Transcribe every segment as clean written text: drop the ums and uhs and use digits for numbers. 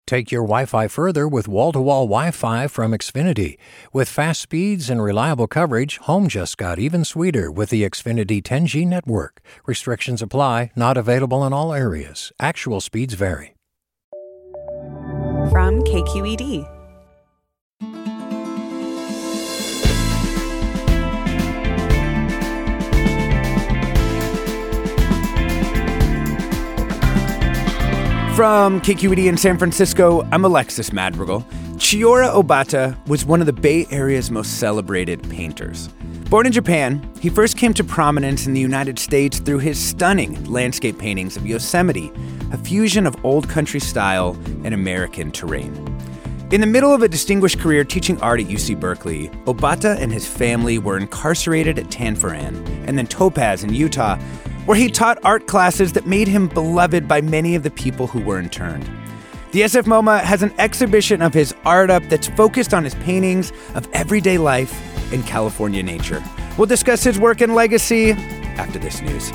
Take your Wi-Fi further with wall-to-wall Wi-Fi from Xfinity. With fast speeds and reliable coverage, home just got even sweeter with the Xfinity 10G network. Restrictions apply, not available in all areas. Actual speeds vary. From KQED. From KQED in San Francisco, I'm Alexis Madrigal. Chiyoda Obata was one of the Bay Area's most celebrated painters. Born in Japan, he first came to prominence in the United States through his stunning landscape paintings of Yosemite, a fusion of old country style and American terrain. In the middle of a distinguished career teaching art at UC Berkeley, Obata and his family were incarcerated at Tanforan and then Topaz in Utah, where he taught art classes that made him beloved by many of the people who were interned. The SF MoMA has an exhibition of his art up that's focused on his paintings of everyday life and California nature. We'll discuss his work and legacy after this news.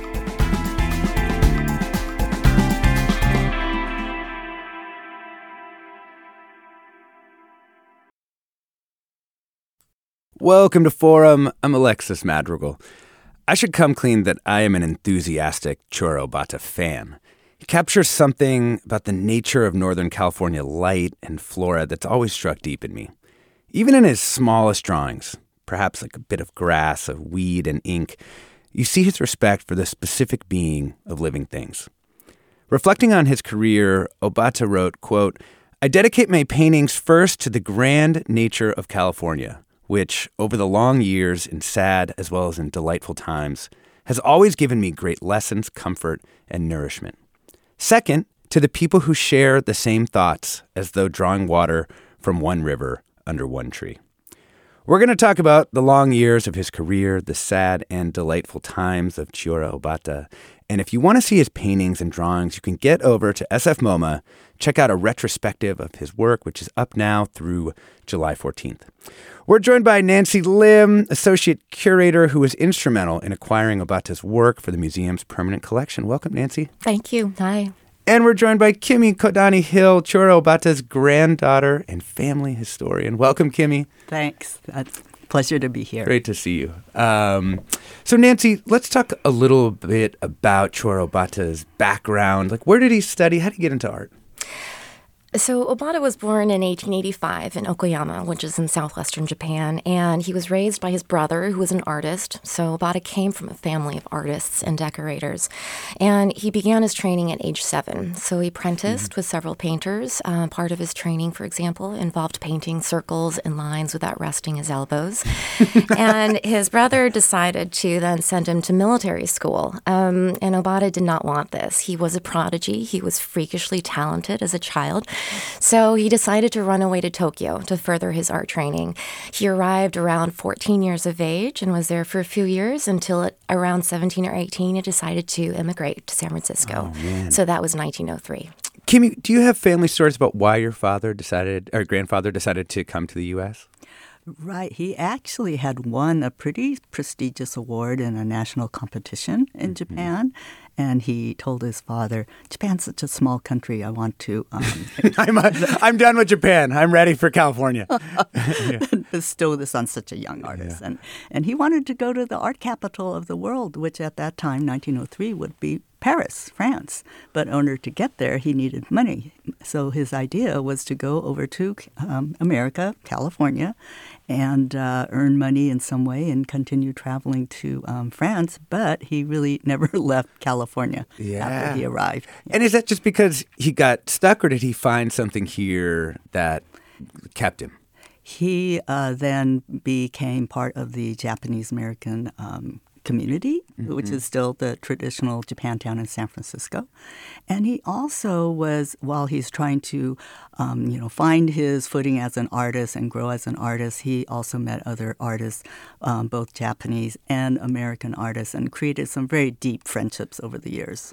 Welcome to Forum. I'm Alexis Madrigal. I should come clean that I am an enthusiastic Chiyoda Obata fan. He captures something about the nature of Northern California light and flora that's always struck deep in me. Even in his smallest drawings, perhaps like a bit of grass, a weed, and ink, you see his respect for the specific being of living things. Reflecting on his career, Obata wrote, quote, "I dedicate my paintings first to the grand nature of California, which, over the long years, in sad as well as in delightful times, has always given me great lessons, comfort, and nourishment. Second, to the people who share the same thoughts as though drawing water from one river under one tree." We're going to talk about the long years of his career, the sad and delightful times of Chiyoda Obata. And if you want to see his paintings and drawings, you can get over to SF MoMA, check out a retrospective of his work, which is up now through July 14th. We're joined by Nancy Lim, associate curator who was instrumental in acquiring Obata's work for the museum's permanent collection. Welcome, Nancy. Thank you. Hi. And we're joined by Kimmy Kodani-Hill, Chiyoda Obata's granddaughter and family historian. Welcome, Kimmy. Thanks. It's a pleasure to be here. Great to see you. So, Nancy, let's talk a little bit about Chiyoda Obata's background. Like, where did he study? How did he get into art? So Obata was born in 1885 in Okayama, which is in southwestern Japan, and he was raised by his brother, who was an artist. So Obata came from a family of artists and decorators, and he began his training at age 7. So he apprenticed with several painters. Part of his training, for example, involved painting circles and lines without resting his elbows. And his brother decided to then send him to military school, and Obata did not want this. He was a prodigy. He was freakishly talented as a child. So he decided to run away to Tokyo to further his art training. He arrived around 14 years of age and was there for a few years until at around 17 or 18 he decided to immigrate to San Francisco. So that was 1903. Kimmy, do you have family stories about why your father decided, or grandfather decided to come to the U.S.? Right. He actually had won a pretty prestigious award in a national competition in Japan. And he told his father, "Japan's such a small country. I want to." I'm done with Japan. I'm ready for California. Bestow this on such a young artist. Yeah. And he wanted to go to the art capital of the world, which at that time, 1903, would be Paris, France. But in order to get there, he needed money. So his idea was to go over to America, California, and earn money in some way and continue traveling to France. But he really never left California after he arrived. And is that just because he got stuck, or did he find something here that kept him? He then became part of the Japanese-American community, which is still the traditional Japantown in San Francisco. And he also was, while he's trying to, find his footing as an artist and grow as an artist, he also met other artists, both Japanese and American artists, and created some very deep friendships over the years.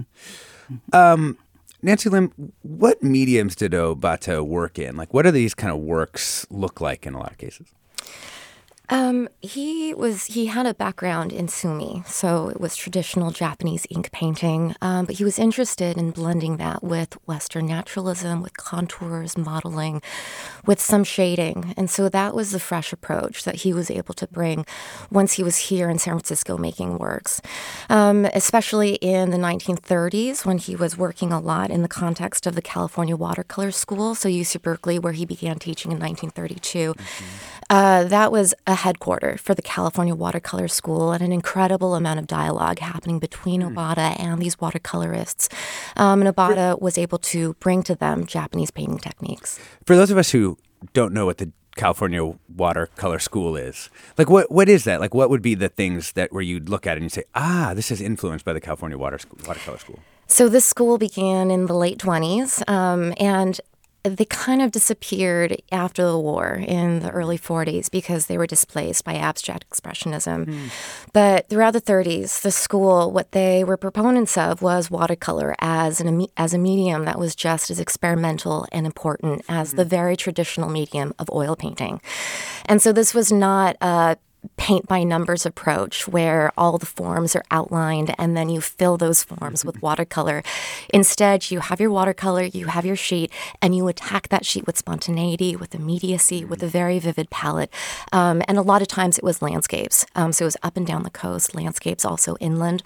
Nancy Lim, what mediums did Obata work in? Like, what do these kind of works look like in a lot of cases? He had a background in sumi, so it was traditional Japanese ink painting, but he was interested in blending that with Western naturalism, with contours, modeling, with some shading. And so that was the fresh approach that he was able to bring once he was here in San Francisco making works, especially in the 1930s when he was working a lot in the context of the California Watercolor School, so UC Berkeley, where he began teaching in 1932. That was a headquarter for the California Watercolor School, and an incredible amount of dialogue happening between Obata and these watercolorists. And Obata was able to bring to them Japanese painting techniques. For those of us who don't know what the California Watercolor School is, like what is that? Like what would be the things that where you'd look at it and you say, this is influenced by the California Watercolor School? So this school began in the late 20s, and they kind of disappeared after the war in the early 40s because they were displaced by abstract expressionism. But throughout the 30s, the school, what they were proponents of was watercolor as a medium that was just as experimental and important as the very traditional medium of oil painting. And so this was not a paint by numbers approach where all the forms are outlined and then you fill those forms with watercolor. Instead, you have your watercolor, you have your sheet, and you attack that sheet with spontaneity, with immediacy, with a very vivid palette. And a lot of times it was landscapes. So it was up and down the coast, landscapes also inland.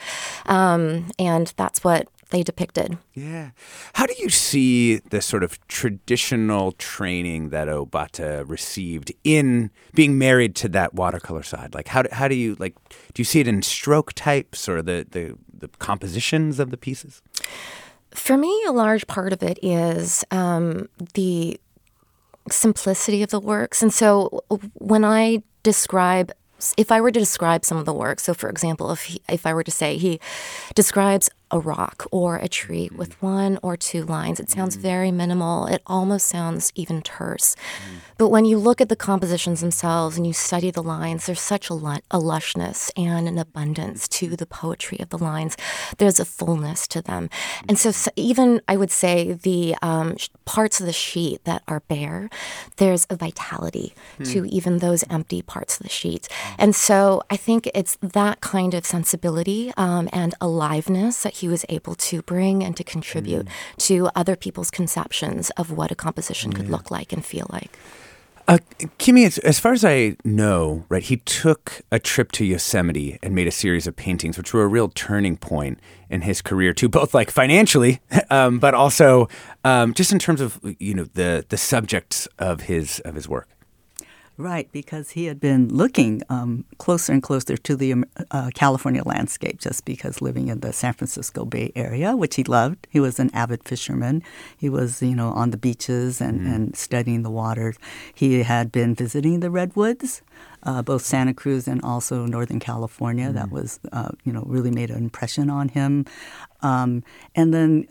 And that's what they depicted. Yeah. How do you see the sort of traditional training that Obata received in being married to that watercolor side? Like, how do you, like, do you see it in stroke types or the compositions of the pieces? For me, a large part of it is the simplicity of the works. And so when if I were to describe some of the work, so for example, if I were to say he describes a rock or a tree with one or two lines, it sounds very minimal. It almost sounds even terse. But when you look at the compositions themselves and you study the lines, there's such a lushness and an abundance to the poetry of the lines. There's a fullness to them. And so even, I would say, the parts of the sheet that are bare, there's a vitality to even those empty parts of the sheet. And so I think it's that kind of sensibility and aliveness that he was able to bring and to contribute to other people's conceptions of what a composition could look like and feel like. Kimi, as far as I know, right, he took a trip to Yosemite and made a series of paintings, which were a real turning point in his career too, both like financially, but also just in terms of the subjects of his work. Right, because he had been looking closer and closer to the California landscape just because living in the San Francisco Bay Area, which he loved. He was an avid fisherman. He was, on the beaches and studying the waters. He had been visiting the redwoods, both Santa Cruz and also Northern California. That was, really made an impression on him. And then,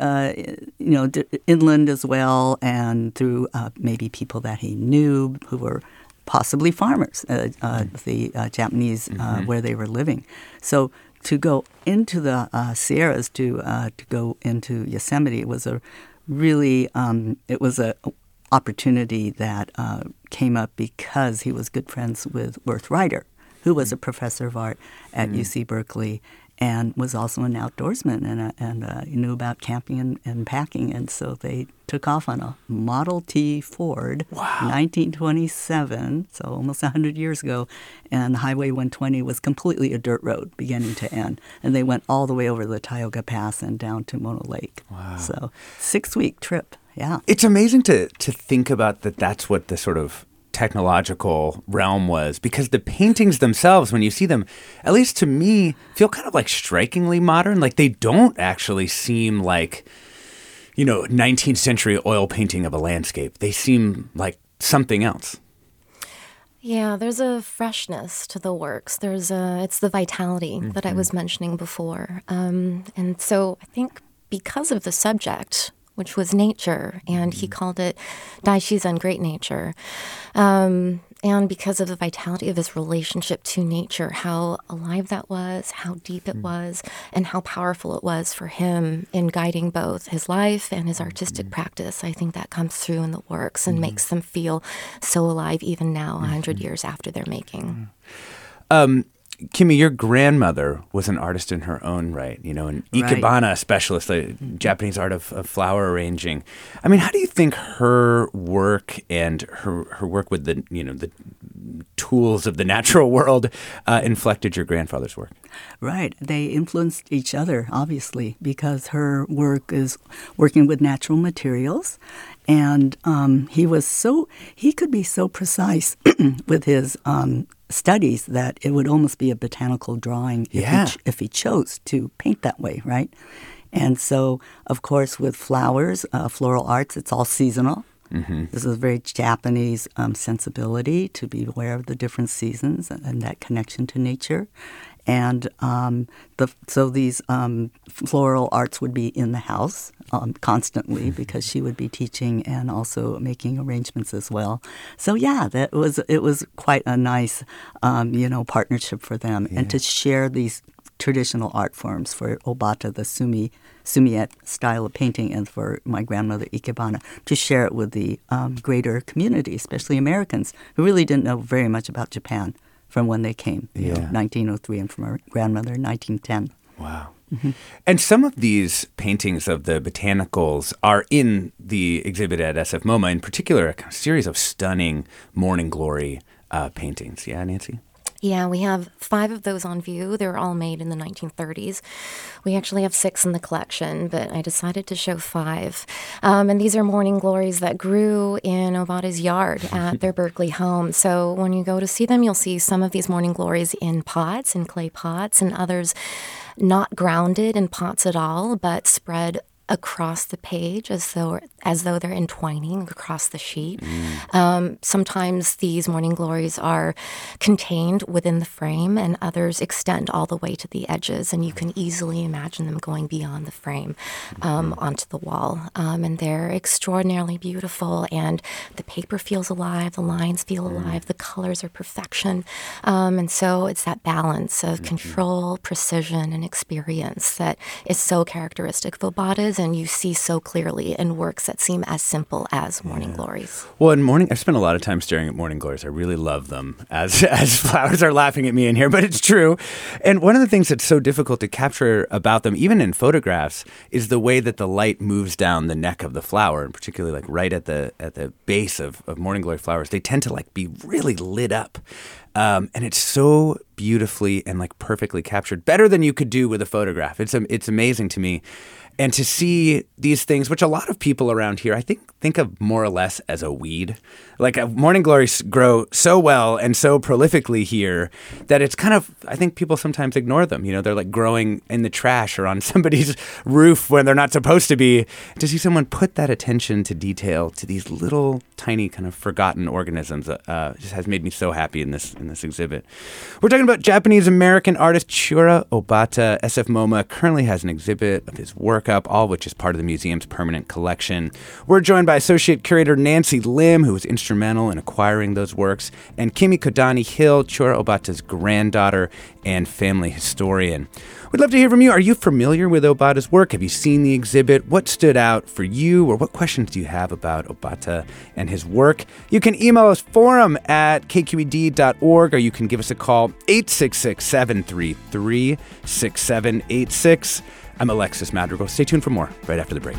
inland as well, and through maybe people that he knew who were possibly farmers, the Japanese where they were living. So to go into the Sierras, to go into Yosemite, it was a really opportunity that came up because he was good friends with Worth Ryder, who was a professor of art at UC Berkeley and was also an outdoorsman and knew about camping and packing. And so they took off on a Model T Ford, 1927, so almost 100 years ago. And Highway 120 was completely a dirt road beginning to end. And they went all the way over the Tioga Pass and down to Mono Lake. Wow. So 6-week trip, yeah. It's amazing to think about that. That's what the sort of technological realm was, because the paintings themselves, when you see them, at least to me, feel kind of like strikingly modern. Like they don't actually seem like, 19th century oil painting of a landscape. They seem like something else. Yeah, there's a freshness to the works. It's the vitality that I was mentioning before. And so I think because of the subject, which was nature, and he called it Daishizen, great nature. and because of the vitality of his relationship to nature, how alive that was, how deep it was, and how powerful it was for him in guiding both his life and his artistic practice. I think that comes through in the works and makes them feel so alive even now, 100 years after their making. Kimi, your grandmother was an artist in her own right, an ikebana specialist, a Japanese art of flower arranging. I mean, how do you think her work and her work with the tools of the natural world inflected your grandfather's work? Right. They influenced each other, obviously, because her work is working with natural materials. And he could be so precise with his studies that it would almost be a botanical drawing if he chose to paint that way, right? And so, of course, with flowers, floral arts, it's all seasonal. Mm-hmm. This is a very Japanese sensibility to be aware of the different seasons and that connection to nature. And so these floral arts would be in the house constantly because she would be teaching and also making arrangements as well. So it was quite a nice partnership for them, and to share these traditional art forms for Obata, the sumiet style of painting, and for my grandmother Ikebana, to share it with the greater community, especially Americans who really didn't know very much about Japan from when they came, 1903, and from our grandmother, 1910. Wow. Mm-hmm. And some of these paintings of the botanicals are in the exhibit at SF MoMA, in particular a series of stunning morning glory paintings. Yeah, Nancy? Yeah, we have 5 of those on view. They were all made in the 1930s. We actually have 6 in the collection, but I decided to show 5. And these are morning glories that grew in Obata's yard at their Berkeley home. So when you go to see them, you'll see some of these morning glories in pots, in clay pots, and others not grounded in pots at all, but spread across the page as though they're entwining across the sheet. Sometimes these morning glories are contained within the frame, and others extend all the way to the edges, and you can easily imagine them going beyond the frame onto the wall. And they're extraordinarily beautiful, and the paper feels alive, the lines feel alive, the colors are perfection. And so it's that balance of control, precision, and experience that is so characteristic of Obata's, and you see so clearly in works that seem as simple as morning glories. Well, I spend a lot of time staring at morning glories. I really love them, as flowers are laughing at me in here, but it's true. And one of the things that's so difficult to capture about them, even in photographs, is the way that the light moves down the neck of the flower, and particularly like right at the base of morning glory flowers. They tend to like be really lit up. And it's so beautifully and like perfectly captured, better than you could do with a photograph. It's amazing to me. And to see these things, which a lot of people around here, I think of more or less as a weed. Like morning glories grow so well and so prolifically here that it's kind of, I think people sometimes ignore them. They're like growing in the trash or on somebody's roof when they're not supposed to be. To see someone put that attention to detail to these little tiny kind of forgotten organisms just has made me so happy in this exhibit. We're talking about Japanese-American artist Chura Obata. SF MoMA currently has an exhibit of his work up, all of which is part of the museum's permanent collection. We're joined by Associate Curator Nancy Lim, who was instrumental in acquiring those works, and Kimi Kodani-Hill, Chura Obata's granddaughter and family historian. We'd love to hear from you. Are you familiar with Obata's work? Have you seen the exhibit? What stood out for you, or what questions do you have about Obata and his work? You can email us forum@kqed.org, or you can give us a call 866-733-6786. I'm Alexis Madrigal. Stay tuned for more right after the break.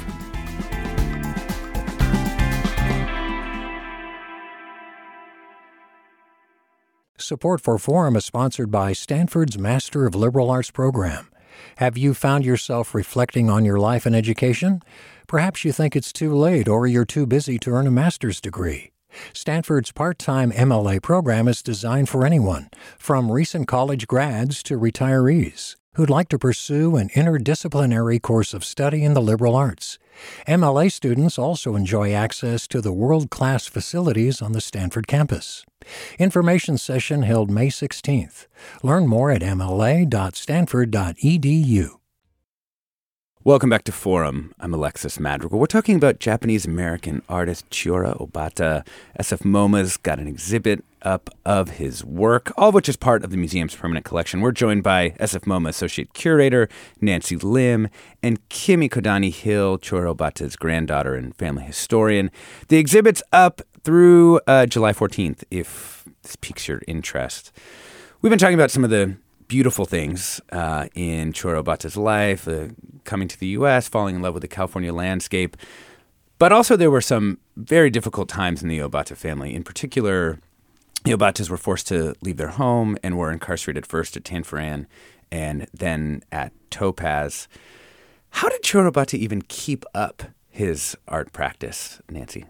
Support for Forum is sponsored by Stanford's Master of Liberal Arts program. Have you found yourself reflecting on your life and education? Perhaps you think it's too late or you're too busy to earn a master's degree. Stanford's part-time MLA program is designed for anyone, from recent college grads to retirees, who'd like to pursue an interdisciplinary course of study in the liberal arts. MLA students also enjoy access to the world-class facilities on the Stanford campus. Information session held May 16th. Learn more at mla.stanford.edu. Welcome back to Forum. I'm Alexis Madrigal. We're talking about Japanese-American artist Chiura Obata. SF MoMA's got an exhibit up of his work, all of which is part of the museum's permanent collection. We're joined by SF MoMA Associate Curator Nancy Lim and Kimi Kodani-Hill, Chiura Obata's granddaughter and family historian. The exhibit's up through July 14th, if this piques your interest. We've been talking about some of the beautiful things in Chiura Obata's life, coming to the U.S., falling in love with the California landscape. But also there were some very difficult times in the Obata family. In particular, the Obatas were forced to leave their home and were incarcerated first at Tanforan and then at Topaz. How did Chiura Obata even keep up his art practice, Nancy?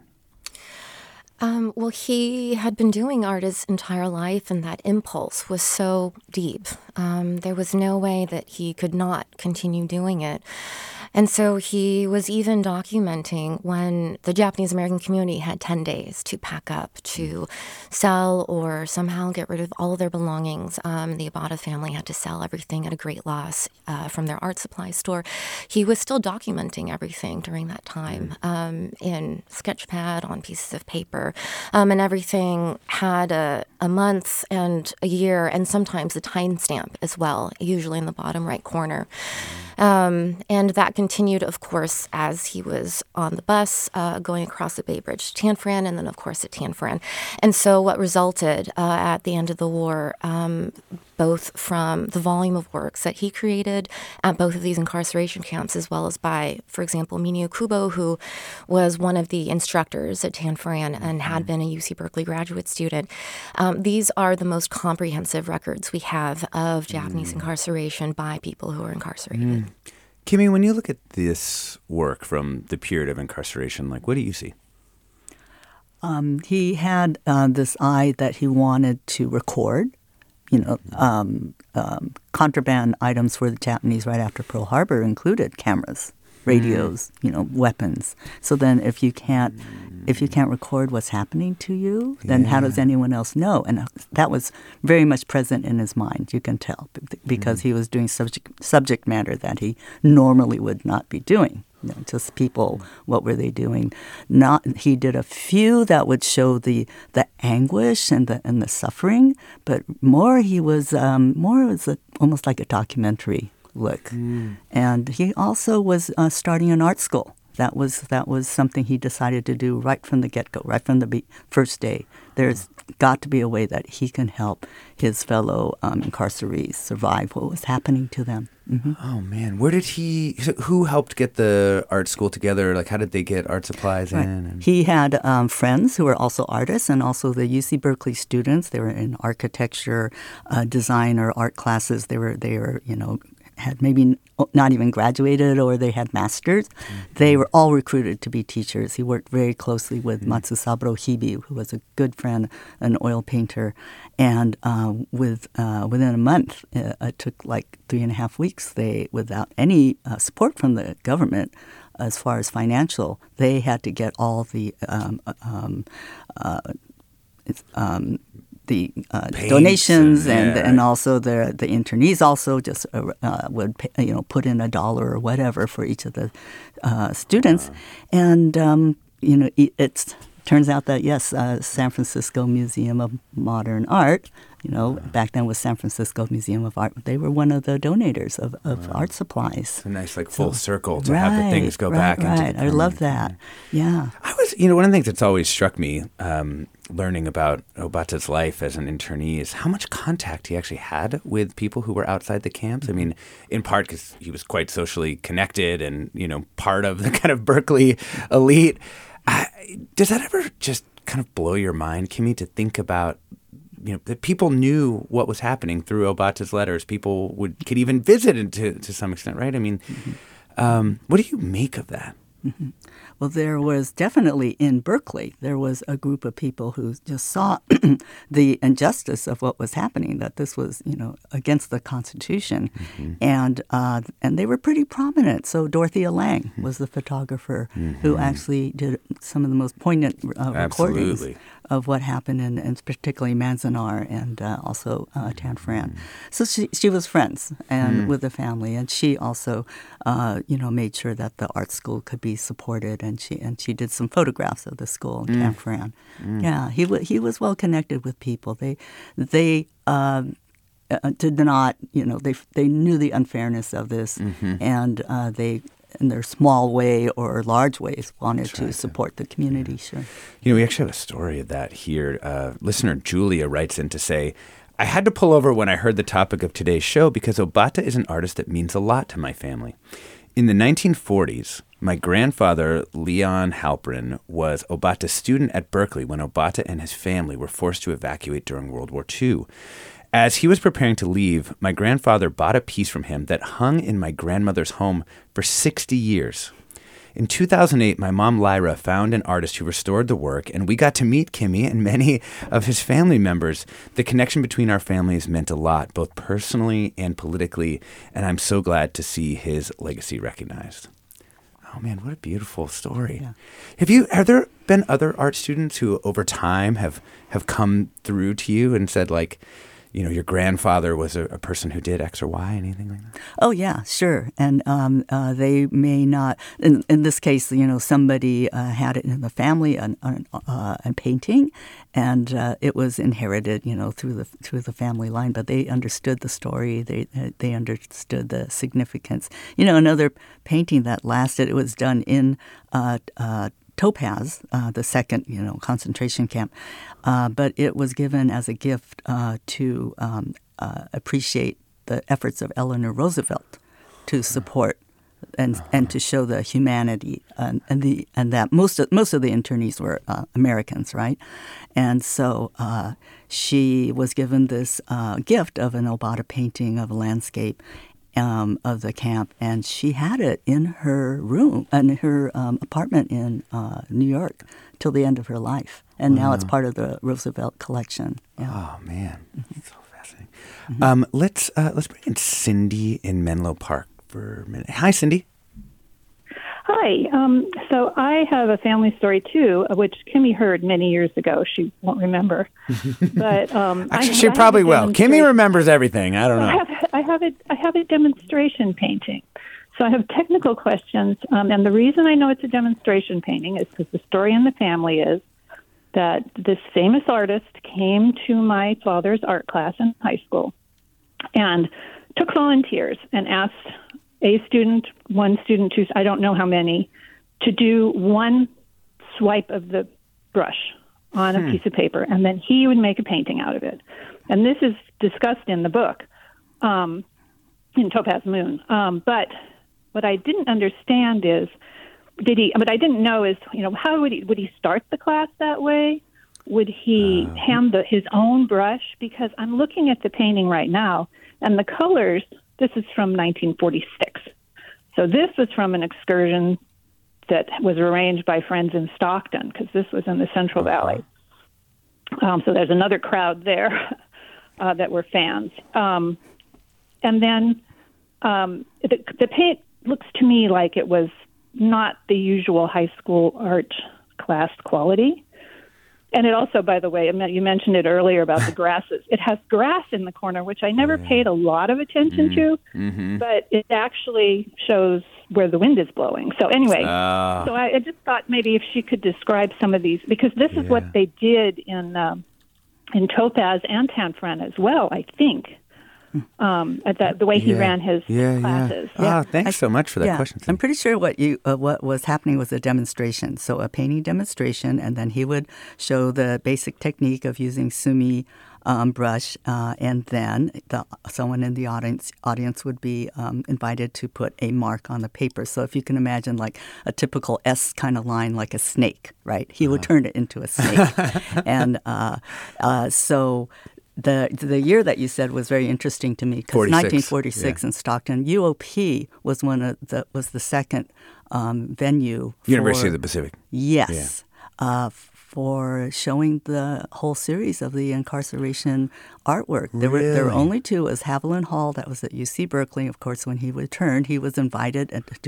Well, he had been doing art his entire life, and that impulse was so deep. There was no way that he could not continue doing it. And so he was even documenting when the Japanese-American community had 10 days to pack up, to sell or somehow get rid of all of their belongings. The Obata family had to sell everything at a great loss from their art supply store. He was still documenting everything during that time in sketchpad, on pieces of paper. And everything had a month and a year and sometimes a timestamp as well, usually in the bottom right corner. And that continued, of course, as he was on the bus going across the Bay Bridge to Tanforan, and then, of course, at Tanforan. And so what resulted at the end of the war, both from the volume of works that he created at both of these incarceration camps, as well as by, for example, Minio Kubo, who was one of the instructors at Tanforan and had been a UC Berkeley graduate student. These are the most comprehensive records we have of Japanese incarceration by people who are incarcerated. Kimi, when you look at this work from the period of incarceration, what do you see? He had this eye that he wanted to record, contraband items for the Japanese right after Pearl Harbor included cameras, radios, weapons. So then if you can't record what's happening to you, then how does anyone else know? And that was very much present in his mind, you can tell, because he was doing subject matter that he normally would not be doing. Just people, what were they doing? He did a few that would show the anguish and the suffering, but more he was almost like a documentary look. And he also was starting an art school. That was something he decided to do right from the get-go, right from the first day. There's got to be a way that he can help his fellow incarcerees survive what was happening to them. Mm-hmm. Oh, man. Who helped get the art school together? How did they get art supplies in? He had friends who were also artists and also the UC Berkeley students. They were in architecture, design, or art classes. They were had maybe not even graduated or they had masters. They were all recruited to be teachers. He worked very closely with Matsusaburo Hibi, who was a good friend, an oil painter. And within a month, it took 3.5 weeks, without any support from the government as far as financial, they had to get all the donations and also the internees also just would put in $1 or whatever for each of the students, and it turns out that yes, San Francisco Museum of Modern Art, back then was San Francisco Museum of Art. They were one of the donators of art supplies. It's a nice full circle to have the things go back. Right, I love that. Yeah, I was one of the things that's always struck me. Learning about Obata's life as an internee is how much contact he actually had with people who were outside the camps. I mean, in part because he was quite socially connected and, part of the kind of Berkeley elite. Does that ever just kind of blow your mind, Kimi, to think about, that people knew what was happening through Obata's letters? People could even visit to some extent, right? I mean, what do you make of that? Mm-hmm. Well, there was definitely in Berkeley, there was a group of people who just saw the injustice of what was happening, that this was, against the Constitution. Mm-hmm. And they were pretty prominent. So Dorothea Lange was the photographer who actually did some of the most poignant recordings of what happened, and particularly Manzanar and also Tan Phran. So she was friends and with the family, and she also, made sure that the art school could be supported, and she did some photographs of the school, Tan Phran. Yeah, he was well connected with people. They did not, they knew the unfairness of this, and they, in their small way or large ways, wanted to support the community. Sure. We actually have a story of that here. Listener Julia writes in to say, I had to pull over when I heard the topic of today's show because Obata is an artist that means a lot to my family. In the 1940s, my grandfather, Leon Halprin, was Obata's student at Berkeley when Obata and his family were forced to evacuate during World War II. As he was preparing to leave, my grandfather bought a piece from him that hung in my grandmother's home for 60 years. In 2008, my mom, Lyra, found an artist who restored the work, and we got to meet Kimmy and many of his family members. The connection between our families meant a lot, both personally and politically, and I'm so glad to see his legacy recognized. Oh, man, what a beautiful story. Yeah. Have there been other art students who over time have come through to you and said, like, your grandfather was a person who did X or Y, anything like that? Oh, yeah, sure. And they may not, in this case, somebody had it in the family, a painting, and it was inherited, through the family line. But they understood the story. They understood the significance. Another painting that lasted, it was done in Topaz, the second, concentration camp, but it was given as a gift to appreciate the efforts of Eleanor Roosevelt to support and to show the humanity and that most of the internees were Americans, right? And so she was given this gift of an Obata painting of a landscape of the camp, and she had it in her room, in her apartment in New York, till the end of her life. And now it's part of the Roosevelt collection. Yeah. Oh man, so fascinating. Let's bring in Cindy in Menlo Park for a minute. Hi, Cindy. Hi. So I have a family story too, which Kimmy heard many years ago. She won't remember, but actually, she probably will. Kimmy remembers everything. I don't know. I have a demonstration painting. So I have technical questions, and the reason I know it's a demonstration painting is because the story in the family is that this famous artist came to my father's art class in high school and took volunteers and asked one student, two, I don't know how many, to do one swipe of the brush on a piece of paper, and then he would make a painting out of it. And this is discussed in the book, in Topaz Moon. But what I didn't understand is, what I didn't know is, how would he start the class that way? Would he hand his own brush? Because I'm looking at the painting right now, and the colors, this is from 1946. So this was from an excursion that was arranged by friends in Stockton, because this was in the Central Valley. So there's another crowd there that were fans. And then the paint looks to me like it was not the usual high school art class quality. And it also, by the way, you mentioned it earlier about the grasses. It has grass in the corner, which I never paid a lot of attention to, but it actually shows where the wind is blowing. So anyway, so I just thought maybe if she could describe some of these, because this is what they did in Topaz and Tan Phran as well, I think. The way he ran his classes. Yeah. Thanks so much for that question. I'm pretty sure what was happening was a demonstration. So a painting demonstration, and then he would show the basic technique of using sumi brush, and then someone in the audience would be invited to put a mark on the paper. So if you can imagine like a typical S kind of line, like a snake, right? He would turn it into a snake. And so the year that you said was very interesting to me because 1946 in Stockton, UOP was was the second venue for University of the Pacific. Yes. Yeah. For showing the whole series of the incarceration artwork. There were only two. It was Haviland Hall, that was at UC Berkeley. Of course, when he returned, he was invited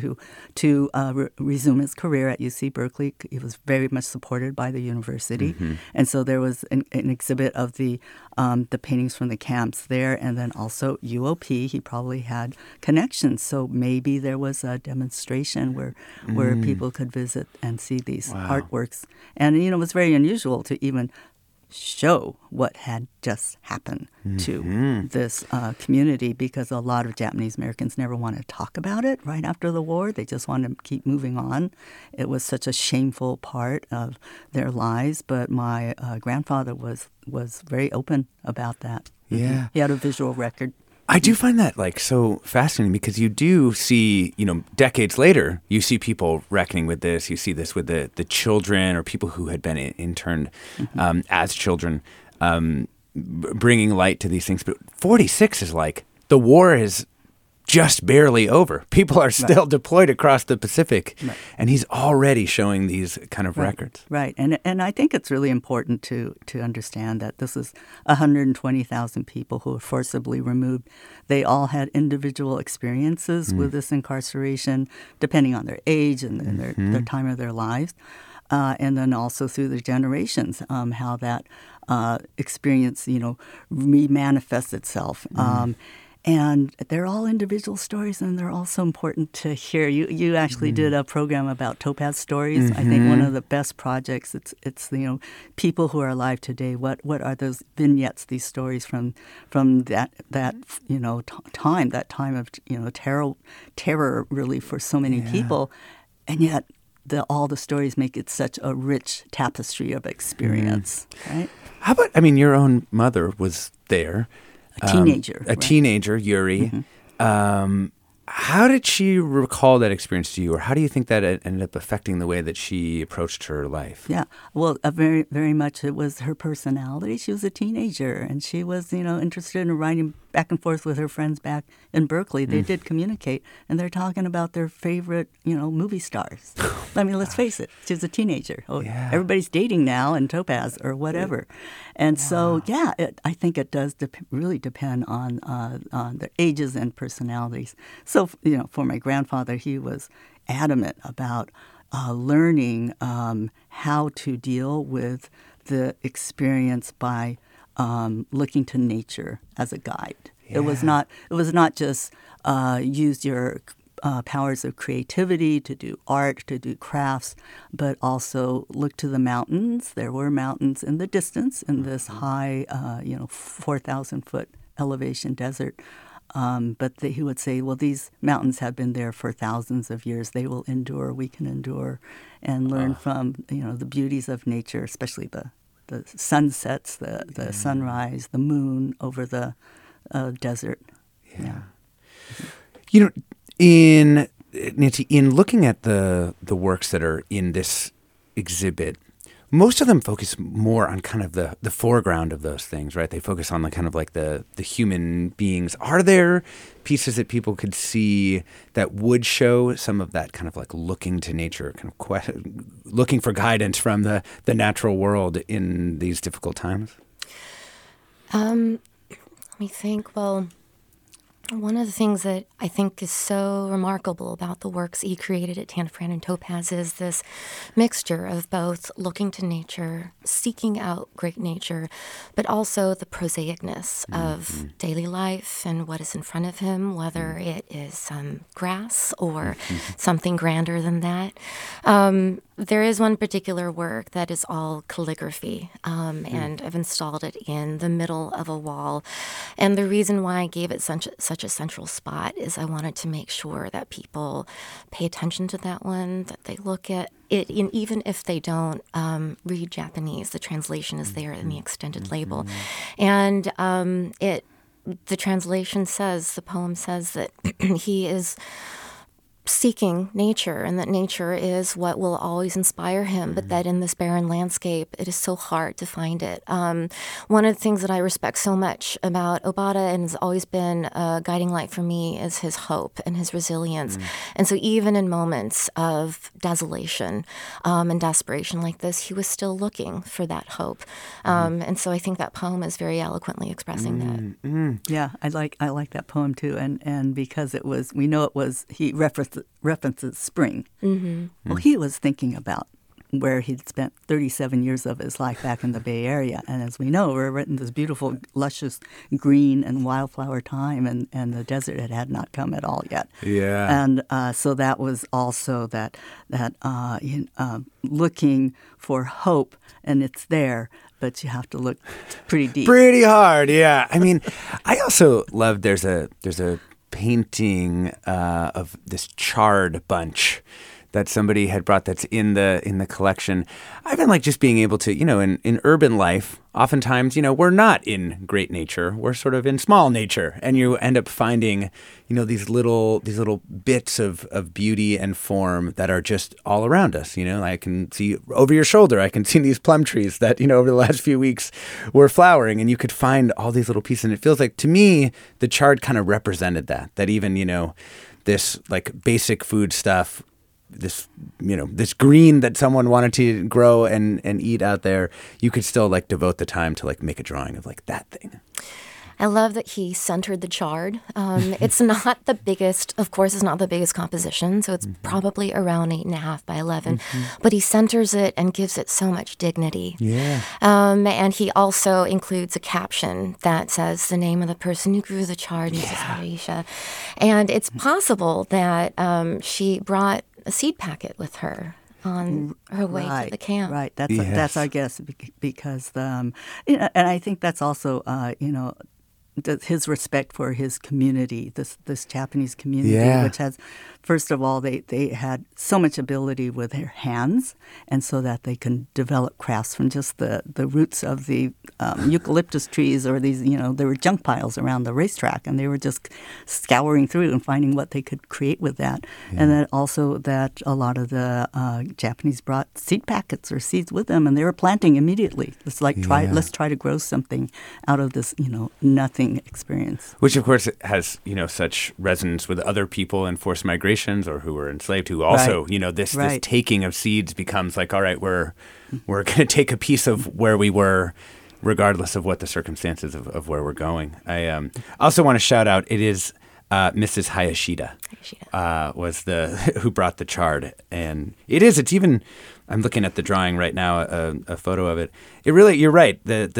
to resume his career at UC Berkeley. He was very much supported by the university. And so there was an exhibit of the paintings from the camps there, and then also UOP. He probably had connections, so maybe there was a demonstration where people could visit and see these artworks. And, it was very unusual to even show what had just happened to this community, because a lot of Japanese Americans never wanted to talk about it right after the war. They just wanted to keep moving on. It was such a shameful part of their lives. But my grandfather was very open about that. Yeah. He had a visual record. I do find that so fascinating, because you do see, decades later, you see people reckoning with this. You see this with the children or people who had been interned as children, bringing light to these things. But 46 is the war is just barely over. People are still deployed across the Pacific, and he's already showing these kind of records. Right, and I think it's really important to understand that this is 120,000 people who were forcibly removed. They all had individual experiences with this incarceration, depending on their age and their time of their lives. And then also through the generations, how that experience, manifests itself. And they're all individual stories, and they're also important to hear. You actually did a program about Topaz Stories. I think one of the best projects. It's people who are alive today. What are those vignettes? These stories from that time of terror really for so many people, and yet all the stories make it such a rich tapestry of experience. Right? How about your own mother was there. A teenager. Teenager, Yuri. How did she recall that experience to you, or how do you think that it ended up affecting the way that she approached her life? Yeah, well, very, very much it was her personality. She was a teenager, and she was, interested in riding back and forth with her friends back in Berkeley. They did communicate, and they're talking about their favorite, movie stars. I mean, let's face it, she was a teenager. Everybody's dating now in Topaz or whatever. And so, I think it does really depend on their ages and personalities. So, for my grandfather, he was adamant about learning how to deal with the experience by looking to nature as a guide. Yeah. It was not just use your powers of creativity to do art, to do crafts, but also look to the mountains. There were mountains in the distance in this high, 4,000-foot elevation desert. But he would say, well, these mountains have been there for thousands of years. They will endure. We can endure, and learn from the beauties of nature, especially the sunsets, the sunrise, the moon over the desert. Yeah. In Nancy, in looking at the works that are in this exhibit, most of them focus more on kind of the foreground of those things, right? They focus on the human beings. Are there pieces that people could see that would show some of that kind of looking to nature, kind of looking for guidance from the natural world in these difficult times? Let me think. Well, one of the things that I think is so remarkable about the works he created at Tanafran and Topaz is this mixture of both looking to nature, seeking out great nature, but also the prosaicness of daily life and what is in front of him, whether it is grass or something grander than that. There is one particular work that is all calligraphy, and I've installed it in the middle of a wall. And the reason why I gave it such a central spot is I wanted to make sure that people pay attention to that one, that they look at it, and even if they don't read Japanese, the translation is there in the extended label. And the translation says, the poem says that he is seeking nature, and that nature is what will always inspire him, but that in this barren landscape, it is so hard to find it. One of the things that I respect so much about Obata and has always been a guiding light for me is his hope and his resilience. And so even in moments of desolation and desperation like this, he was still looking for that hope. And so I think that poem is very eloquently expressing that. Yeah, I like that poem too, and because he references spring. Well, he was thinking about where he'd spent 37 years of his life back in the Bay Area, and as we know, we're in this beautiful, luscious green and wildflower time, and the desert had not come at all yet. Yeah, and so that was also that looking for hope, and it's there. But you have to look pretty deep. Pretty hard, yeah. I mean, I also love there's a painting of this charred bunch that somebody had brought that's in the collection. I've been like just being able to, in urban life, oftentimes, we're not in great nature. We're sort of in small nature. And you end up finding, these little bits of beauty and form that are just all around us. I can see over your shoulder, I can see these plum trees that, over the last few weeks were flowering, and you could find all these little pieces. And it feels like, to me, the chard kind of represented that even, this like basic food stuff, this green that someone wanted to grow and eat out there, you could still like devote the time to like make a drawing of like that thing. I love that he centered the chard. It's not the biggest, of course, it's not the biggest composition, so it's probably around 8.5 by 11. But he centers it and gives it so much dignity. Yeah. And he also includes a caption that says the name of the person who grew the chard, Mrs. Harisha. And it's possible that she brought a seed packet with her on her way to the camp. Right. That's our guess, because and I think that's also his respect for his community, this Japanese community, which has, first of all, they had so much ability with their hands, and so that they can develop crafts from just the roots of the eucalyptus trees, or these, there were junk piles around the racetrack, and they were just scouring through and finding what they could create with that. Yeah. And then also that a lot of the Japanese brought seed packets or seeds with them, and they were planting immediately. It's like, let's try to grow something out of this, nothing experience. Which, of course, has, such resonance with other people in forced migrations or who were enslaved, who also, this taking of seeds becomes like, all right, we're going to take a piece of where we were, regardless of what the circumstances of where we're going. I also want to shout out, it is Mrs. Hayashida was who brought the chard. And it's even, I'm looking at the drawing right now, a photo of it. It really, you're right, it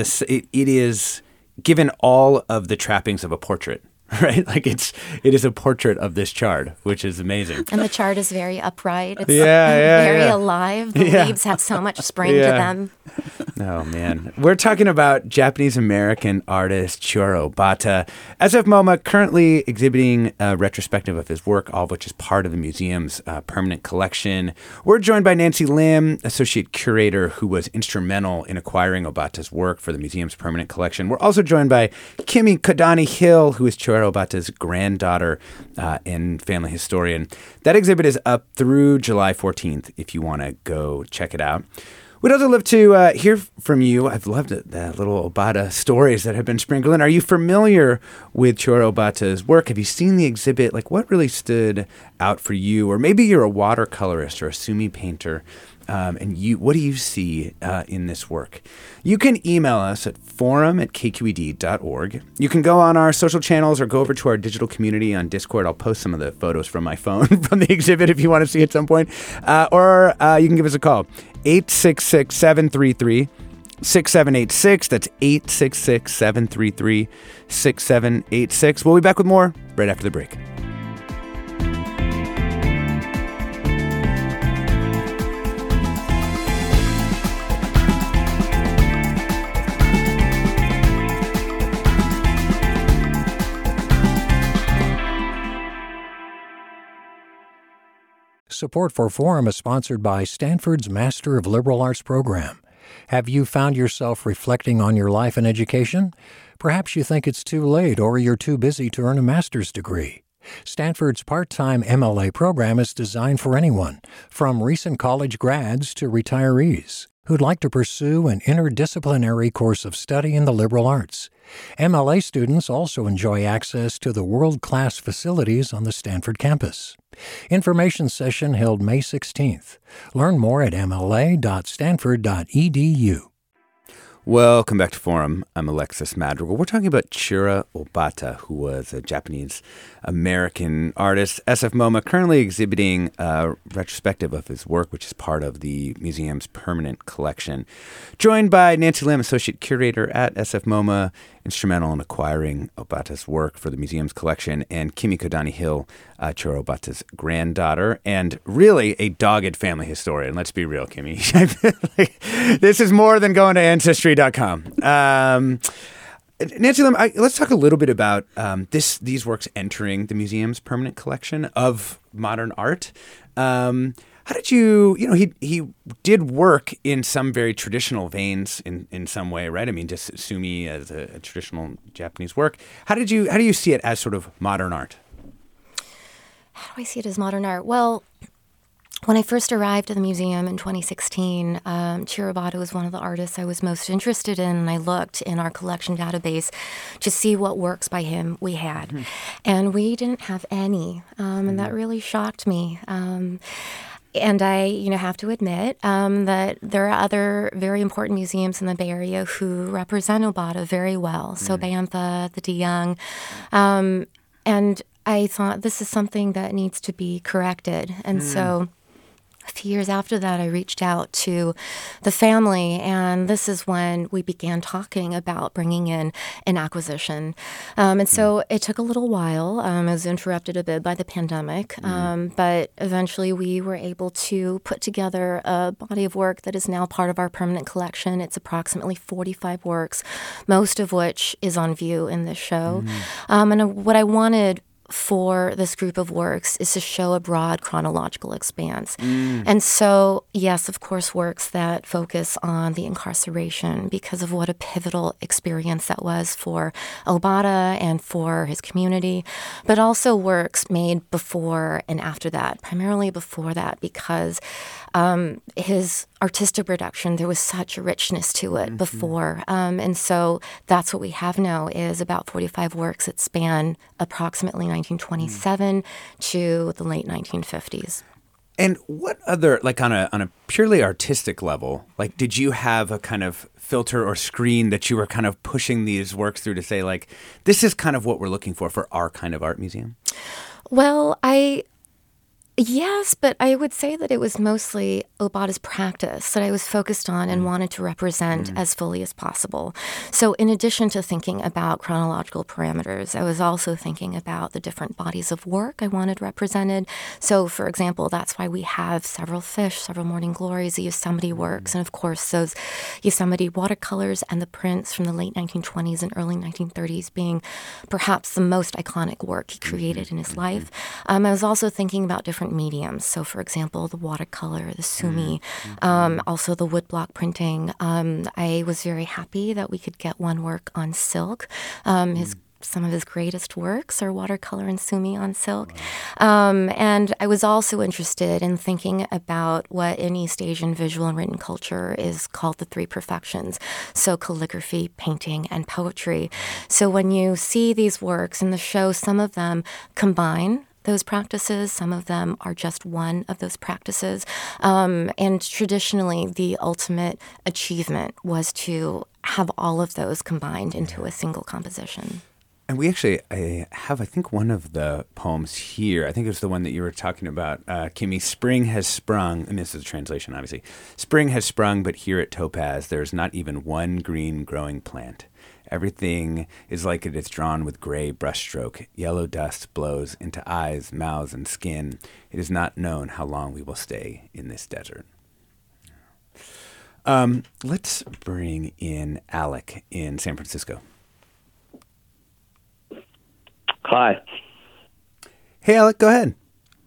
is given all of the trappings of a portrait, right? Like it is a portrait of this chard, which is amazing. And the chard is very upright. It's very alive. The leaves have so much spring to them. Oh, man. We're talking about Japanese-American artist Choro Obata. As of MoMA, currently exhibiting a retrospective of his work, all of which is part of the museum's permanent collection. We're joined by Nancy Lim, associate curator who was instrumental in acquiring Obata's work for the museum's permanent collection. We're also joined by Kimi Kodani Hill, who is Choro Obata's granddaughter and family historian. That exhibit is up through July 14th if you want to go check it out. We'd also love to hear from you. I've loved the little Obata stories that have been sprinkled in. Are you familiar with Choro Obata's work? Have you seen the exhibit? Like, what really stood out for you? Or maybe you're a watercolorist or a sumi painter, and what do you see in this work? You can email us at forum@kqed.org. You can go on our social channels or go over to our digital community on Discord. I'll post some of the photos from my phone from the exhibit if you want to see at some point. Or you can give us a call, 866-733-6786. That's 866-733-6786. We'll be back with more right after the break. Support for Forum is sponsored by Stanford's Master of Liberal Arts program. Have you found yourself reflecting on your life and education? Perhaps you think it's too late or you're too busy to earn a master's degree. Stanford's part-time MLA program is designed for anyone, from recent college grads to retirees, who'd like to pursue an interdisciplinary course of study in the liberal arts. MLA students also enjoy access to the world-class facilities on the Stanford campus. Information session held May 16th. Learn more at mla.stanford.edu. Welcome back to Forum. I'm Alexis Madrigal. We're talking about Chura Obata, who was a Japanese-American artist. SF MoMA currently exhibiting a retrospective of his work, which is part of the museum's permanent collection. Joined by Nancy Lim, Associate Curator at SF MoMA, instrumental in acquiring Obata's work for the museum's collection, and Kimiko Donnie-Hill, Chura Obata's granddaughter, and really a dogged family historian. Let's be real, Kimmy. This is more than going to Ancestry.com. Nancy Lim, let's talk a little bit about these works entering the museum's permanent collection of modern art. How did he did work in some very traditional veins in some way, right? I mean, just sumi as a traditional Japanese work. How do you see it as sort of modern art? How do I see it as modern art? Well, when I first arrived at the museum in 2016, Chura Obata was one of the artists I was most interested in, and I looked in our collection database to see what works by him we had. Mm-hmm. And we didn't have any, and that really shocked me. And I, have to admit that there are other very important museums in the Bay Area who represent Obata very well. So Bantha, the De Young, and I thought this is something that needs to be corrected. And so a few years after that, I reached out to the family, and this is when we began talking about bringing in an acquisition. And so it took a little while. I was interrupted a bit by the pandemic, but eventually we were able to put together a body of work that is now part of our permanent collection. It's approximately 45 works, most of which is on view in this show. And what I wanted for this group of works is to show a broad chronological expanse. And so, yes, of course, works that focus on the incarceration because of what a pivotal experience that was for Obata and for his community, but also works made before and after that, primarily before that, because his artistic production, there was such a richness to it before. And so that's what we have now is about 45 works that span approximately 1927 to the late 1950s. And what other, like on a purely artistic level, like did you have a kind of filter or screen that you were kind of pushing these works through to say, like, this is kind of what we're looking for our kind of art museum? Well, yes, but I would say that it was mostly Obata's practice that I was focused on and wanted to represent as fully as possible. So in addition to thinking about chronological parameters, I was also thinking about the different bodies of work I wanted represented. So, for example, that's why we have several fish, several morning glories, the Yosemite works, and of course those Yosemite watercolors and the prints from the late 1920s and early 1930s being perhaps the most iconic work he created in his life. I was also thinking about different mediums. So, for example, the watercolor, the sumi, also the woodblock printing. I was very happy that we could get one work on silk. Some of his greatest works are watercolor and sumi on silk. And I was also interested in thinking about what in East Asian visual and written culture is called the three perfections. So calligraphy, painting, and poetry. So when you see these works in the show, some of them combine those practices. Some of them are just one of those practices. And traditionally, the ultimate achievement was to have all of those combined into a single composition. And we actually have, I think, one of the poems here. I think it was the one that you were talking about, Kimmy. Spring has sprung, and this is a translation, obviously. Spring has sprung, but here at Topaz, there's not even one green growing plant. Everything is like it is drawn with gray brushstroke. Yellow dust blows into eyes, mouths, and skin. It is not known how long we will stay in this desert. Let's bring in Alec in San Francisco. Hi. Hey, Alec, go ahead.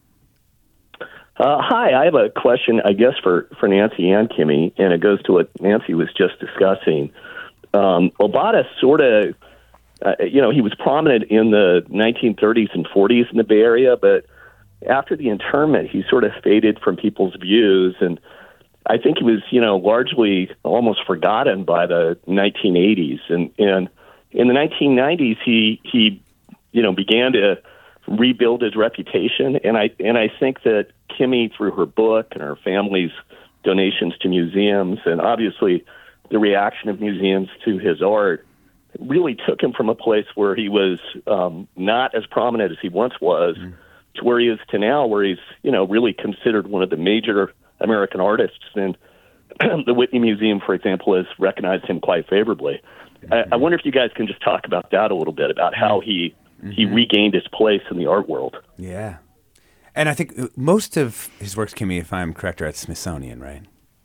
Hi, I have a question, I guess, for Nancy and Kimmy, and it goes to what Nancy was just discussing. Obata sort of he was prominent in the 1930s and 40s in the Bay Area, but after the internment, he sort of faded from people's views, and I think he was, largely almost forgotten by the 1980s. And in the 1990s, he began to rebuild his reputation, and I think that Kimmy, through her book and her family's donations to museums, and obviously the reaction of museums to his art, really took him from a place where he was not as prominent as he once was to where he is to now, where he's, really considered one of the major American artists. And the Whitney Museum, for example, has recognized him quite favorably. I wonder if you guys can just talk about that a little bit, about how he regained his place in the art world. Yeah. And I think most of his works, Kimmy, if I'm correct, are at Smithsonian, right?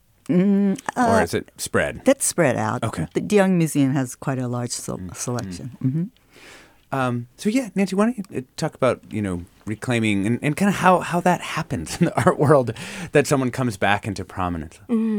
Or is it spread? That's spread out. Okay. The Young Museum has quite a large selection. So yeah, Nancy, why don't you talk about, reclaiming and kind of how that happens in the art world, that someone comes back into prominence?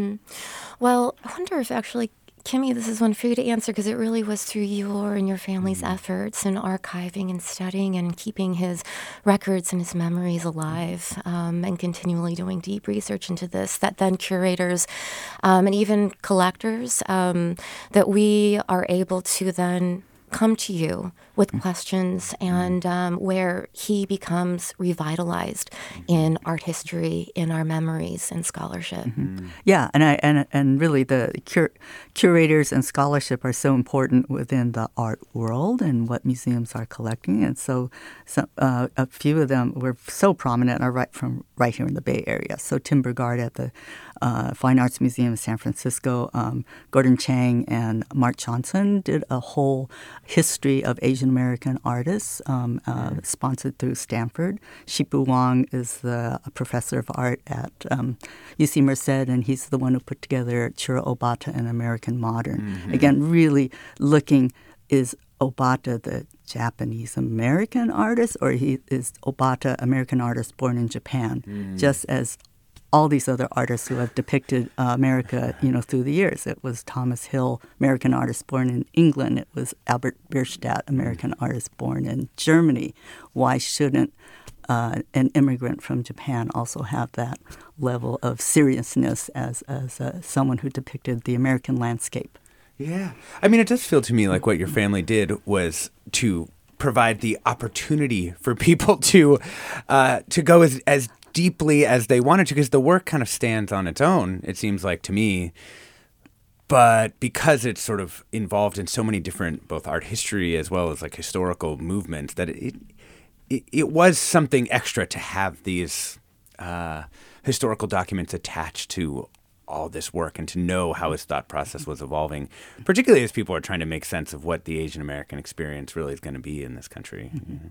Well, I wonder if actually, Kimmy, this is one for you to answer, because it really was through your and your family's efforts in archiving and studying and keeping his records and his memories alive, and continually doing deep research into this, that then curators and even collectors, that we are able to then come to you with questions, and where he becomes revitalized in art history, in our memories and scholarship. Yeah, and really the curators and scholarship are so important within the art world and what museums are collecting. And so a few of them were so prominent and are right here in the Bay Area. So Tim Burgard at the Fine Arts Museum in San Francisco, Gordon Chang and Mark Johnson did a whole history of Asian American artists, sponsored through Stanford. Shipu Wang is a professor of art at UC Merced, and he's the one who put together Chiro Obata and American Modern. Again, really looking, is Obata the Japanese American artist, or is Obata American artist born in Japan? Just as all these other artists who have depicted America, through the years. It was Thomas Hill, American artist born in England. It was Albert Bierstadt, American artist born in Germany. Why shouldn't an immigrant from Japan also have that level of seriousness as someone who depicted the American landscape? Yeah. I mean, it does feel to me like what your family did was to provide the opportunity for people to go as deeply as they wanted to, because the work kind of stands on its own, it seems like to me. But because it's sort of involved in so many different, both art history as well as like historical movements, that it was something extra to have these historical documents attached to all this work and to know how his thought process was evolving, particularly as people are trying to make sense of what the Asian American experience really is going to be in this country.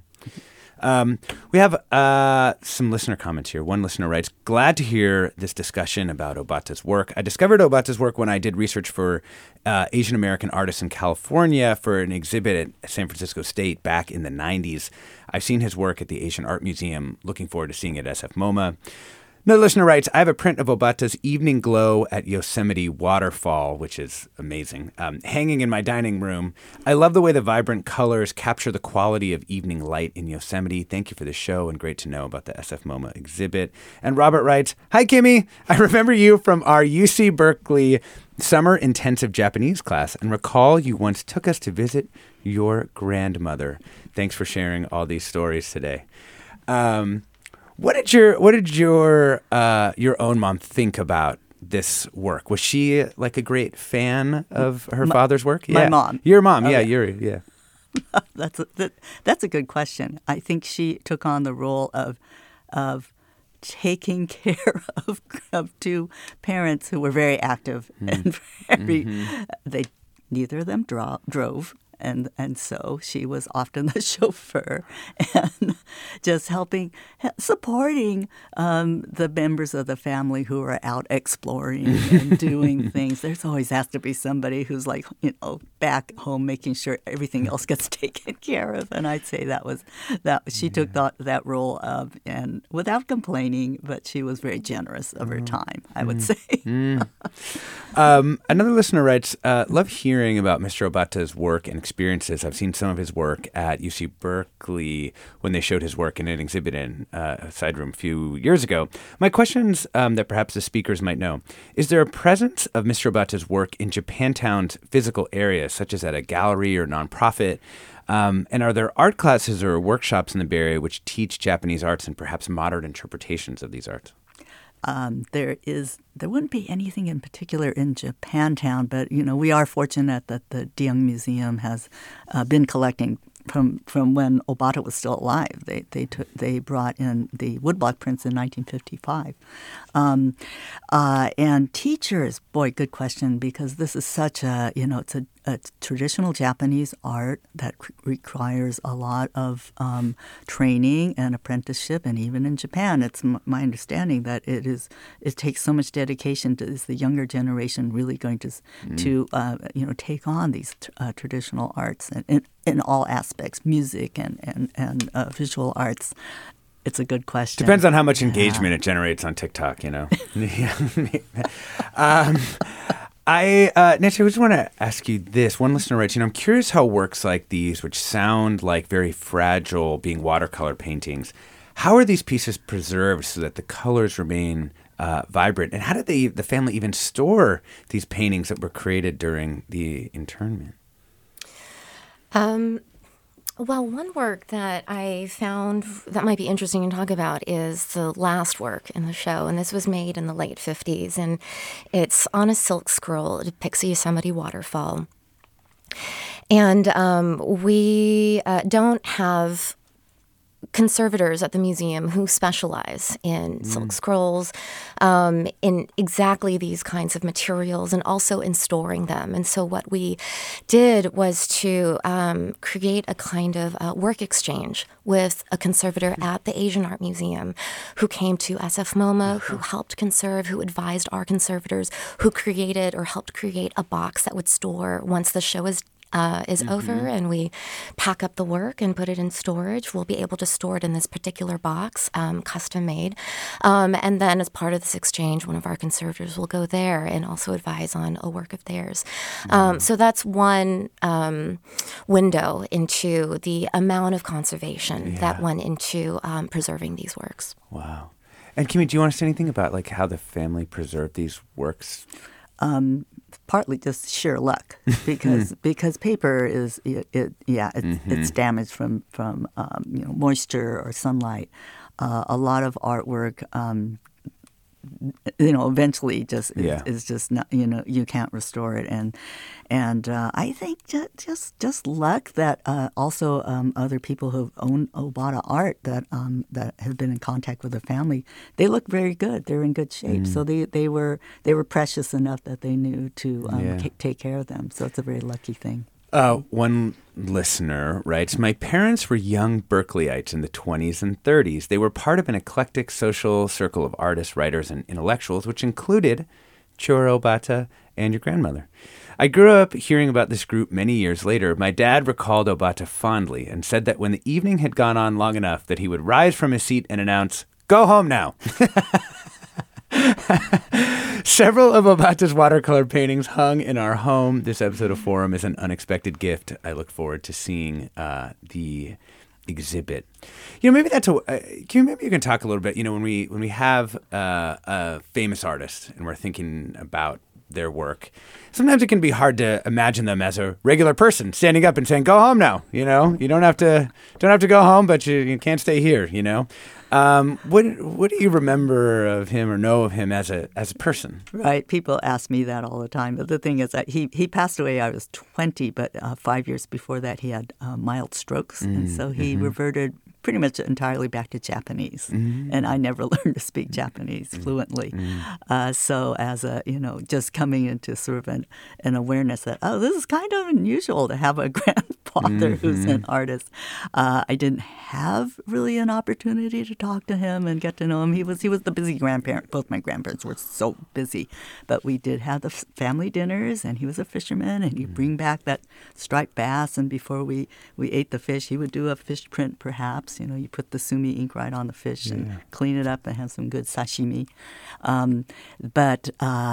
We have some listener comments here. One listener writes, glad to hear this discussion about Obata's work. I discovered Obata's work when I did research for Asian American artists in California for an exhibit at San Francisco State back in the 90s. I've seen his work at the Asian Art Museum. Looking forward to seeing it at SF MoMA. Another listener writes, I have a print of Obata's Evening Glow at Yosemite Waterfall, which is amazing, hanging in my dining room. I love the way the vibrant colors capture the quality of evening light in Yosemite. Thank you for the show, and great to know about the SF MoMA exhibit. And Robert writes, hi, Kimmy. I remember you from our UC Berkeley summer intensive Japanese class and recall you once took us to visit your grandmother. Thanks for sharing all these stories today. What did your own mom think about this work? Was she like a great fan of her father's work? My mom. Your mom, yeah, Okay. yeah. That's a good question. I think she took on the role of taking care of two parents who were very active and very. Neither of them drove. And so she was often the chauffeur and just supporting the members of the family who are out exploring and doing things. There's always has to be somebody who's like, back home making sure everything else gets taken care of. And I'd say that she took that role and without complaining, but she was very generous of her time, I would say. Another listener writes, love hearing about Mr. Obata's work and experiences. I've seen some of his work at UC Berkeley when they showed his work in an exhibit in a side room a few years ago. My questions that perhaps the speakers might know, is there a presence of Mr. Obata's work in Japantown's physical area, such as at a gallery or nonprofit? And are there art classes or workshops in the Bay Area which teach Japanese arts and perhaps modern interpretations of these arts? There wouldn't be anything in particular in Japantown, but we are fortunate that the Deyoung Museum has been collecting from when Obata was still alive. They brought in the woodblock prints in 1955, and teachers. Boy, good question, because this is such it's a traditional Japanese art that requires a lot of training and apprenticeship, and even in Japan, it's my understanding that it takes so much dedication. Is the younger generation really going to take on these traditional arts in all aspects, music and visual arts? It's a good question. Depends on how much engagement it generates on TikTok, Nancy, I just want to ask you this. One listener writes, I'm curious how works like these, which sound like very fragile, being watercolor paintings, how are these pieces preserved so that the colors remain vibrant? And how did the family even store these paintings that were created during the internment? Well, one work that I found that might be interesting to talk about is the last work in the show, and this was made in the late 50s, and it's on a silk scroll. It depicts a Yosemite waterfall. And we don't have conservators at the museum who specialize in silk scrolls, in exactly these kinds of materials, and also in storing them. And so what we did was to create a kind of work exchange with a conservator at the Asian Art Museum who came to SF MoMA, who helped conserve, who advised our conservators, who created or helped create a box that would store once the show is over and we pack up the work and put it in storage. We'll be able to store it in this particular box, custom made. And then as part of this exchange, one of our conservators will go there and also advise on a work of theirs. So that's one window into the amount of conservation that went into preserving these works. Wow. And Kimi, do you want to say anything about like how the family preserved these works? Partly just sheer luck, because paper is it's damaged from moisture or sunlight. A lot of artwork, eventually is just not, you can't restore it, and I think just luck that also other people who've owned Obata art that have been in contact with the family, they look very good. They're in good shape, so they were precious enough that they knew to take care of them. So it's a very lucky thing. One listener writes, my parents were young Berkeleyites in the 20s and 30s. They were part of an eclectic social circle of artists, writers, and intellectuals, which included Chihiro Obata and your grandmother. I grew up hearing about this group many years later. My dad recalled Obata fondly and said that when the evening had gone on long enough that he would rise from his seat and announce, "Go home now." Several of Obata's watercolor paintings hung in our home. This episode of Forum is an unexpected gift. I look forward to seeing the exhibit. Maybe that's maybe you can talk a little bit. When we have a famous artist and we're thinking about their work, sometimes it can be hard to imagine them as a regular person standing up and saying, "Go home now." You don't have to go home, but you can't stay here. What do you remember of him or know of him as a person? Right. People ask me that all the time. But the thing is that he passed away. I was 20, but 5 years before that he had mild strokes, and so he reverted pretty much entirely back to Japanese. And I never learned to speak Japanese fluently. So as just coming into sort of an awareness that, this is kind of unusual to have a grandfather who's an artist. I didn't have really an opportunity to talk to him and get to know him. He was the busy grandparent. Both my grandparents were so busy. But we did have the family dinners, and he was a fisherman, and he'd bring back that striped bass, and before we ate the fish, he would do a fish print perhaps. You put the sumi ink right on the fish and clean it up and have some good sashimi. But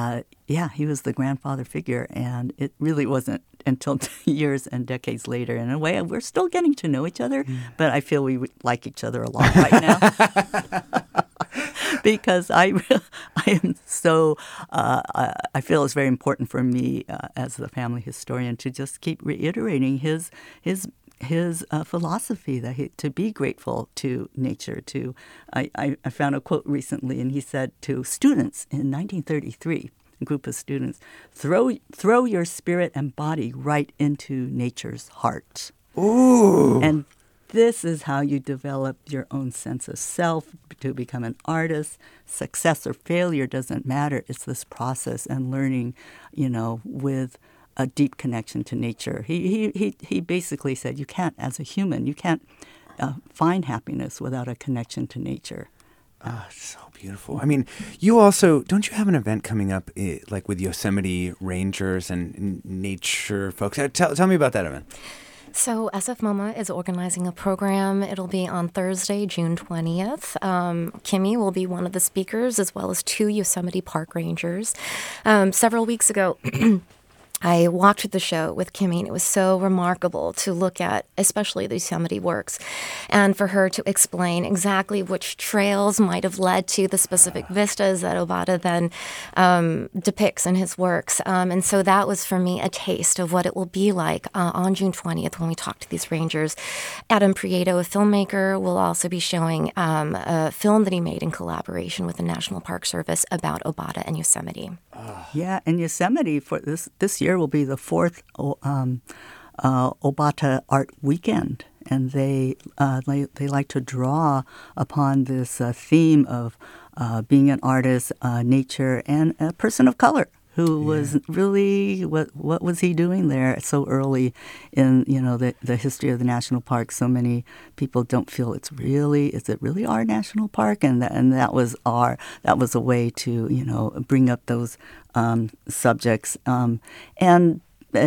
he was the grandfather figure, and it really wasn't until years and decades later. In a way, we're still getting to know each other, but I feel we like each other a lot right now. Because I am so, I feel it's very important for me as the family historian to just keep reiterating his philosophy that to be grateful to nature. I found a quote recently, and he said to students in 1933, a group of students, throw your spirit and body right into nature's heart. Ooh. And this is how you develop your own sense of self to become an artist. Success or failure doesn't matter. It's this process and learning, with a deep connection to nature. He basically said you can't, as a human, you can't find happiness without a connection to nature. Oh, so beautiful. I mean, don't you have an event coming up like with Yosemite Rangers and nature folks? Tell me about that event. So SF MoMA is organizing a program. It'll be on Thursday, June 20th. Kimmy will be one of the speakers, as well as 2 Yosemite Park Rangers. Several weeks ago, I walked the show with Kimmy, and it was so remarkable to look at, especially the Yosemite works, and for her to explain exactly which trails might have led to the specific vistas that Obata then depicts in his works. And so that was, for me, a taste of what it will be like on June 20th when we talk to these rangers. Adam Prieto, a filmmaker, will also be showing a film that he made in collaboration with the National Park Service about Obata and Yosemite. Yeah, and Yosemite for this year will be the 4th Obata Art Weekend, and they like to draw upon this theme of being an artist, nature, and a person of color who was really what was he doing there so early in the history of the national park. So many people don't feel is it really our national park, and that was a way to bring up those subjects, and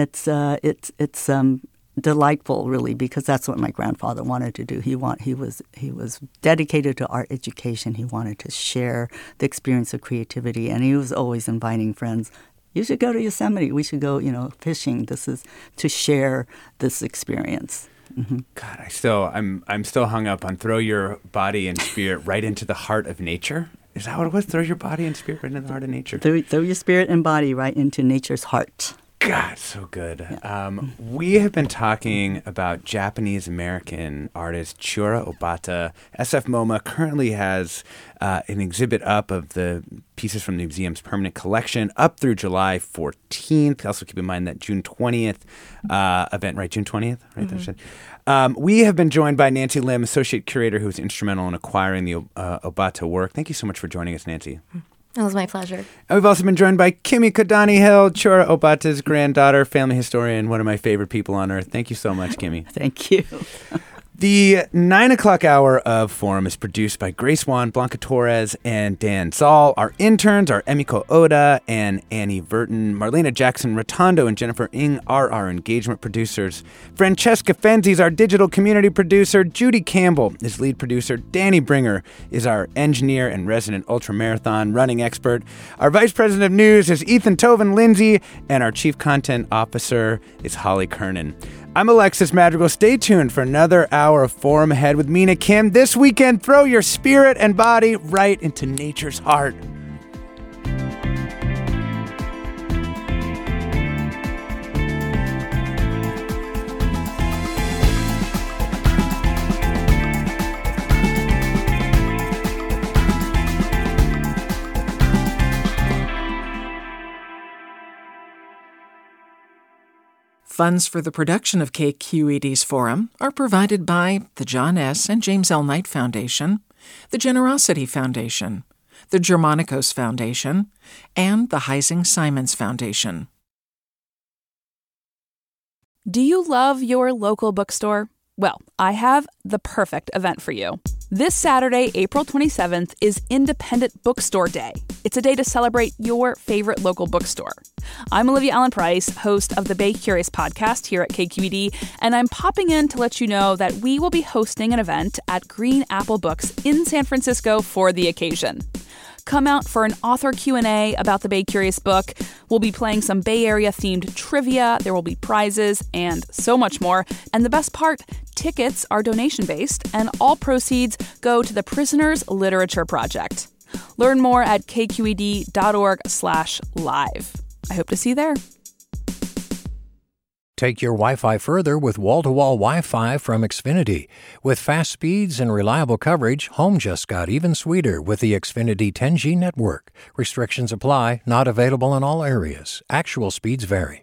it's delightful, really, because that's what my grandfather wanted to do. He was dedicated to art education. He wanted to share the experience of creativity, and he was always inviting friends. You should go to Yosemite. We should go, fishing. This is to share this experience. Mm-hmm. God, I'm still hung up on throw your body and spirit right into the heart of nature. Is that what it was? Throw your body and spirit right into the heart of nature. Throw your spirit and body right into nature's heart. God, so good. Yeah. We have been talking about Japanese-American artist Chiura Obata. SF MoMA currently has an exhibit up of the pieces from the museum's permanent collection up through July 14th. Also keep in mind that June 20th event, right? June 20th? Right, mm-hmm. We have been joined by Nancy Lim, Associate Curator, who was instrumental in acquiring the Obata work. Thank you so much for joining us, Nancy. It was my pleasure. And we've also been joined by Kimmy Kodani Hill, Chiura Obata's granddaughter, family historian, one of my favorite people on earth. Thank you so much, Kimmy. Thank you. The 9 o'clock hour of Forum is produced by Grace Wan, Blanca Torres, and Dan Zoll. Our interns are Emiko Oda and Annie Verton. Marlena Jackson-Rotondo and Jennifer Ng are our engagement producers. Francesca Fenzi is our digital community producer. Judy Campbell is lead producer. Danny Bringer is our engineer and resident ultramarathon running expert. Our vice president of news is Ethan Toven Lindsay, and our chief content officer is Holly Kernan. I'm Alexis Madrigal. Stay tuned for another hour of Forum ahead with Mina Kim. This weekend, throw your spirit and body right into nature's heart. Funds for the production of KQED's Forum are provided by the John S. and James L. Knight Foundation, the Generosity Foundation, the Germanicos Foundation, and the Heising Simons Foundation. Do you love your local bookstore? Well, I have the perfect event for you. This Saturday, April 27th, is Independent Bookstore Day. It's a day to celebrate your favorite local bookstore. I'm Olivia Allen Price, host of the Bay Curious podcast here at KQED, and I'm popping in to let you know that we will be hosting an event at Green Apple Books in San Francisco for the occasion. Come out for an author Q&A about the Bay Curious book. We'll be playing some Bay Area-themed trivia. There will be prizes and so much more. And the best part, tickets are donation-based, and all proceeds go to the Prisoners Literature Project. Learn more at kqed.org/live. I hope to see you there. Take your Wi-Fi further with wall-to-wall Wi-Fi from Xfinity. With fast speeds and reliable coverage, home just got even sweeter with the Xfinity 10G network. Restrictions apply, not available in all areas. Actual speeds vary.